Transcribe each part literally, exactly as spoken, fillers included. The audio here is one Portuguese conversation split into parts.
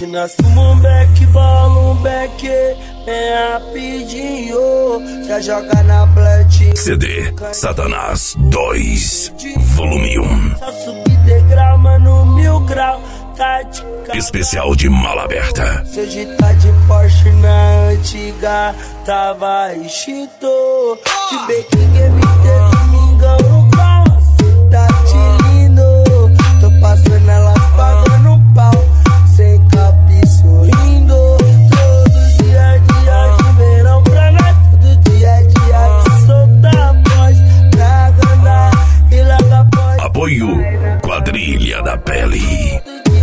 Que nós fumamos um beck, bola um beck, bem rapidinho. Já joga na plant. C D Satanás dois, volume um. Só subir degrau, mano, mil grau. Tática. Especial de mala aberta. Se hoje tá de Porsche na antiga, tava extinto. De Baking Game T, domingão no grau. Cidade lindo. Tô passando elas pagando pau. Sem capi sorrindo. Todo dia, dia de verão pra nós. Todo dia, dia de soltar a voz. Pra ganhar e larga pós. Apoio Quadrilha da Pele.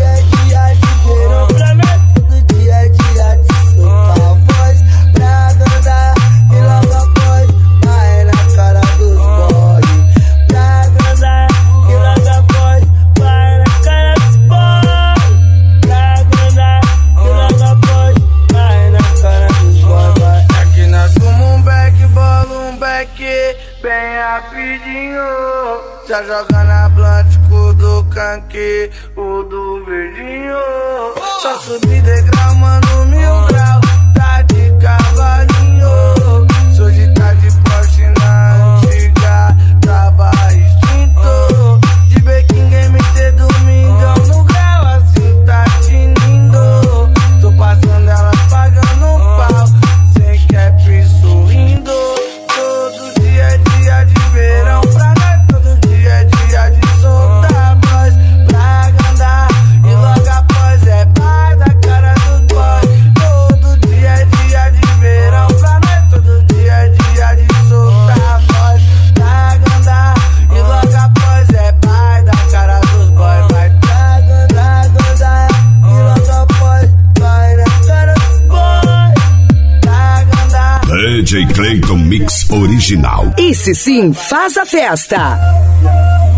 Bem rapidinho, já joga na blunt com o do canque, o do verdinho. Só subir degrau, mano, mil grau, tá de cavalinho. Se hoje tá de Porsche na antiga, tava extinto. De Baking Game T, domingão no grau, assim tá tinindo. Tô passando elas pagando um pau, sem cap sorrindo. Todo dia é dia de verão pra nós, todo dia é dia de soltar a voz. Pra agradar e logo após é pai da cara do boy. Todo dia é dia de verão pra nós, todo dia é dia de soltar a voz. Pra agradar e logo após é pai da cara dos boy. Vai pra agradar, agradar e logo após vai na cara dos boy. Pra agradar. D J Clayton Mix Original. Esse sim faz a festa.